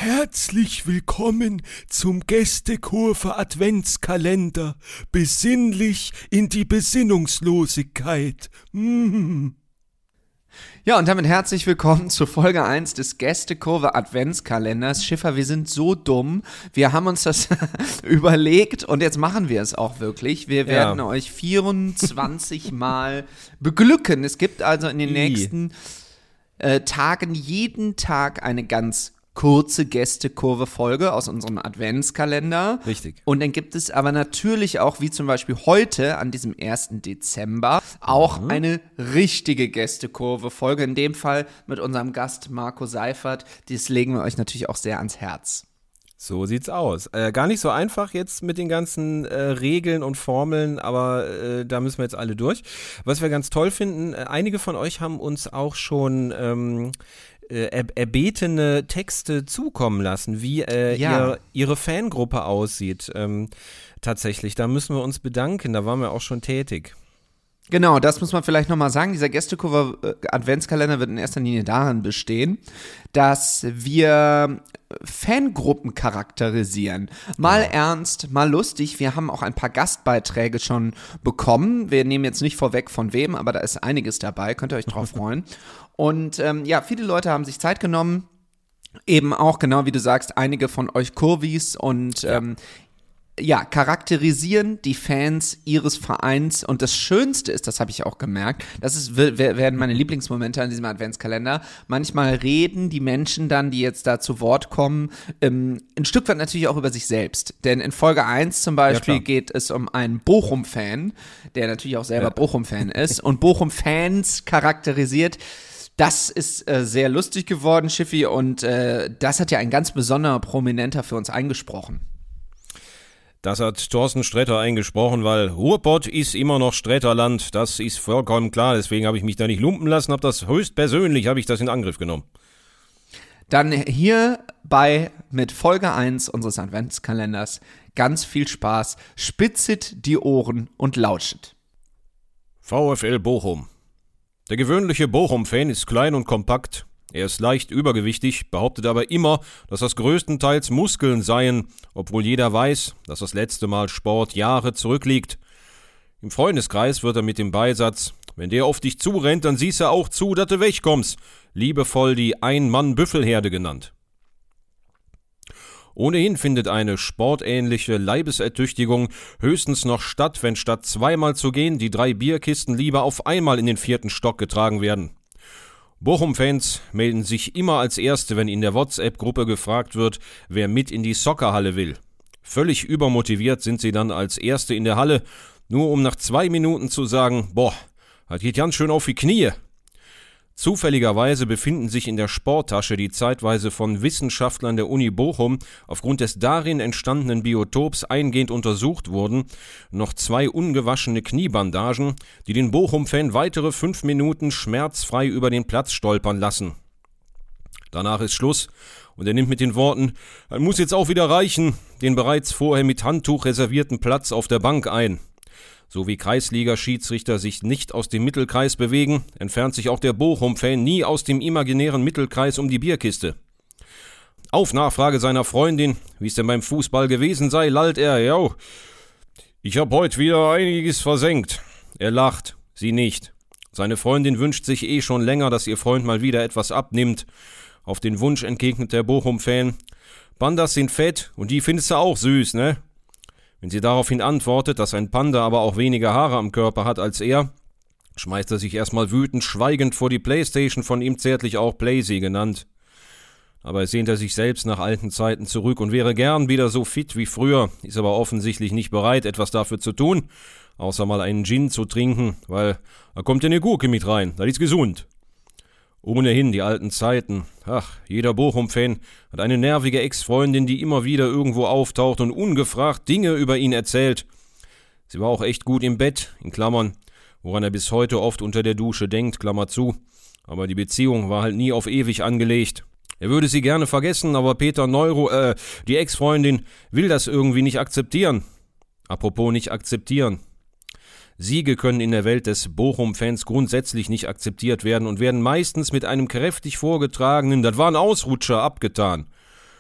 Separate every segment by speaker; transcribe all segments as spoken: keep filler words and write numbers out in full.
Speaker 1: Herzlich willkommen zum Gästekurve Adventskalender. Besinnlich in die Besinnungslosigkeit. Mm.
Speaker 2: Ja, und damit herzlich willkommen zu Folge eins des Gästekurve Adventskalenders. Schiffer, wir sind so dumm. Wir haben uns das überlegt und jetzt machen wir es auch wirklich. Wir werden ja. euch vierundzwanzig Mal beglücken. Es gibt also in den I. nächsten äh, Tagen jeden Tag eine ganz kurze Gästekurve-Folge aus unserem Adventskalender.
Speaker 1: Richtig.
Speaker 2: Und dann gibt es aber natürlich auch, wie zum Beispiel heute, an diesem ersten Dezember, auch mhm. eine richtige Gästekurve-Folge. In dem Fall mit unserem Gast Marco Seifert. Das legen wir euch natürlich auch sehr ans Herz.
Speaker 1: So sieht's aus. Äh, gar nicht so einfach jetzt mit den ganzen äh, Regeln und Formeln, aber äh, da müssen wir jetzt alle durch. Was wir ganz toll finden, äh, einige von euch haben uns auch schon ähm, Er, erbetene Texte zukommen lassen, wie äh,
Speaker 2: ja.
Speaker 1: ihr, ihre Fangruppe aussieht. Ähm, tatsächlich, da müssen wir uns bedanken, da waren wir auch schon tätig.
Speaker 2: Genau, das muss man vielleicht nochmal sagen. Dieser Gästekurve Adventskalender wird in erster Linie darin bestehen, dass wir Fangruppen charakterisieren. Mal ja. ernst, mal lustig. Wir haben auch ein paar Gastbeiträge schon bekommen. Wir nehmen jetzt nicht vorweg von wem, aber da ist einiges dabei. Könnt ihr euch drauf freuen. Und ähm, ja, viele Leute haben sich Zeit genommen. Eben auch, genau wie du sagst, einige von euch Kurvis und ja. ähm, ja, charakterisieren die Fans ihres Vereins und das Schönste ist, das habe ich auch gemerkt, das ist, werden meine Lieblingsmomente an diesem Adventskalender, manchmal reden die Menschen dann, die jetzt da zu Wort kommen, ähm, ein Stück weit natürlich auch über sich selbst, denn in Folge eins zum Beispiel ja, geht es um einen Bochum-Fan, der natürlich auch selber ja. Bochum-Fan ist und Bochum-Fans charakterisiert. Das ist äh, sehr lustig geworden, Schiffi, und äh, das hat ja ein ganz besonderer Prominenter für uns eingesprochen.
Speaker 1: Das hat Thorsten Sträter eingesprochen, weil Ruhrpott ist immer noch Sträterland, das ist vollkommen klar, deswegen habe ich mich da nicht lumpen lassen, habe das höchstpersönlich, habe ich das in Angriff genommen.
Speaker 2: Dann hierbei mit Folge eins unseres Adventskalenders ganz viel Spaß, spitzet die Ohren und lauschet.
Speaker 1: VfL Bochum. Der gewöhnliche Bochum-Fan ist klein und kompakt. Er ist leicht übergewichtig, behauptet aber immer, dass das größtenteils Muskeln seien, obwohl jeder weiß, dass das letzte Mal Sport Jahre zurückliegt. Im Freundeskreis wird er mit dem Beisatz, wenn der auf dich zurennt, dann siehst du auch zu, dass du wegkommst, liebevoll die Ein-Mann-Büffelherde genannt. Ohnehin findet eine sportähnliche Leibesertüchtigung höchstens noch statt, wenn statt zweimal zu gehen, die drei Bierkisten lieber auf einmal in den vierten Stock getragen werden. Bochum-Fans melden sich immer als Erste, wenn in der WhatsApp-Gruppe gefragt wird, wer mit in die Soccerhalle will. Völlig übermotiviert sind sie dann als Erste in der Halle, nur um nach zwei Minuten zu sagen, boah, das geht ganz schön auf die Knie. Zufälligerweise befinden sich in der Sporttasche, die zeitweise von Wissenschaftlern der Uni Bochum aufgrund des darin entstandenen Biotops eingehend untersucht wurden, noch zwei ungewaschene Kniebandagen, die den Bochum-Fan weitere fünf Minuten schmerzfrei über den Platz stolpern lassen. Danach ist Schluss und er nimmt mit den Worten, er muss jetzt auch wieder reichen, den bereits vorher mit Handtuch reservierten Platz auf der Bank ein. So wie Kreisliga-Schiedsrichter sich nicht aus dem Mittelkreis bewegen, entfernt sich auch der Bochum-Fan nie aus dem imaginären Mittelkreis um die Bierkiste. Auf Nachfrage seiner Freundin, wie es denn beim Fußball gewesen sei, lallt er, jo, ich hab heute wieder einiges versenkt. Er lacht, sie nicht. Seine Freundin wünscht sich eh schon länger, dass ihr Freund mal wieder etwas abnimmt. Auf den Wunsch entgegnet der Bochum-Fan, Pandas sind fett und die findest du auch süß, ne? Wenn sie daraufhin antwortet, dass ein Panda aber auch weniger Haare am Körper hat als er, schmeißt er sich erstmal wütend schweigend vor die Playstation, von ihm zärtlich auch Playsee genannt. Dabei sehnt er sich selbst nach alten Zeiten zurück und wäre gern wieder so fit wie früher, ist aber offensichtlich nicht bereit, etwas dafür zu tun, außer mal einen Gin zu trinken, weil da kommt ja eine Gurke mit rein, das ist gesund. Ohnehin die alten Zeiten. Ach, jeder Bochum-Fan hat eine nervige Ex-Freundin, die immer wieder irgendwo auftaucht und ungefragt Dinge über ihn erzählt. Sie war auch echt gut im Bett, in Klammern, woran er bis heute oft unter der Dusche denkt, Klammer zu. Aber die Beziehung war halt nie auf ewig angelegt. Er würde sie gerne vergessen, aber Peter Neuro, äh, die Ex-Freundin, will das irgendwie nicht akzeptieren. Apropos nicht akzeptieren. Siege können in der Welt des Bochum-Fans grundsätzlich nicht akzeptiert werden und werden meistens mit einem kräftig vorgetragenen, das war ein Ausrutscher, abgetan.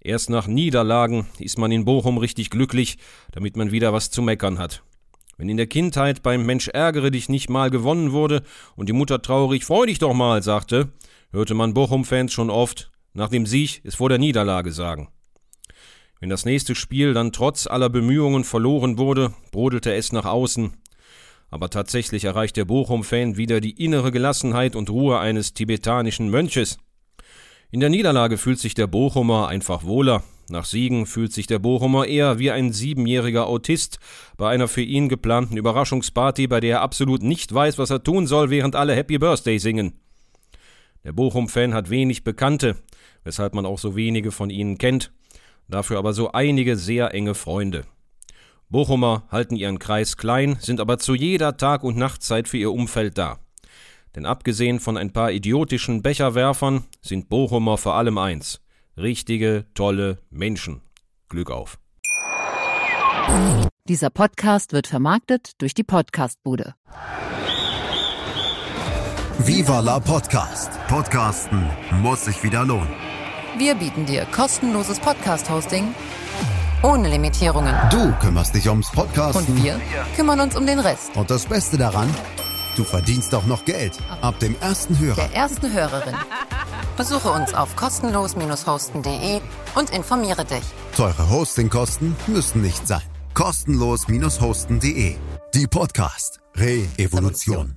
Speaker 1: Erst nach Niederlagen ist man in Bochum richtig glücklich, damit man wieder was zu meckern hat. Wenn in der Kindheit beim Mensch ärgere dich nicht mal gewonnen wurde und die Mutter traurig freu dich doch mal sagte, hörte man Bochum-Fans schon oft nach dem Sieg es vor der Niederlage sagen. Wenn das nächste Spiel dann trotz aller Bemühungen verloren wurde, brodelte es nach außen. Aber tatsächlich erreicht der Bochum-Fan wieder die innere Gelassenheit und Ruhe eines tibetanischen Mönches. In der Niederlage fühlt sich der Bochumer einfach wohler. Nach Siegen fühlt sich der Bochumer eher wie ein siebenjähriger Autist bei einer für ihn geplanten Überraschungsparty, bei der er absolut nicht weiß, was er tun soll, während alle Happy Birthday singen. Der Bochum-Fan hat wenig Bekannte, weshalb man auch so wenige von ihnen kennt, dafür aber so einige sehr enge Freunde. Bochumer halten ihren Kreis klein, sind aber zu jeder Tag- und Nachtzeit für ihr Umfeld da. Denn abgesehen von ein paar idiotischen Becherwerfern sind Bochumer vor allem eins: richtige, tolle Menschen. Glück auf.
Speaker 3: Dieser Podcast wird vermarktet durch die Podcastbude.
Speaker 4: Viva la Podcast. Podcasten muss sich wieder lohnen.
Speaker 5: Wir bieten dir kostenloses Podcast-Hosting ohne Limitierungen.
Speaker 4: Du kümmerst dich ums Podcasten.
Speaker 5: Und wir kümmern uns um den Rest.
Speaker 4: Und das Beste daran, du verdienst auch noch Geld. Ab dem ersten Hörer.
Speaker 5: Der ersten Hörerin. Besuche uns auf kostenlos hosten punkt de und informiere dich.
Speaker 4: Teure Hostingkosten müssen nicht sein. kostenlos hosten punkt de. Die Podcast Re-Evolution.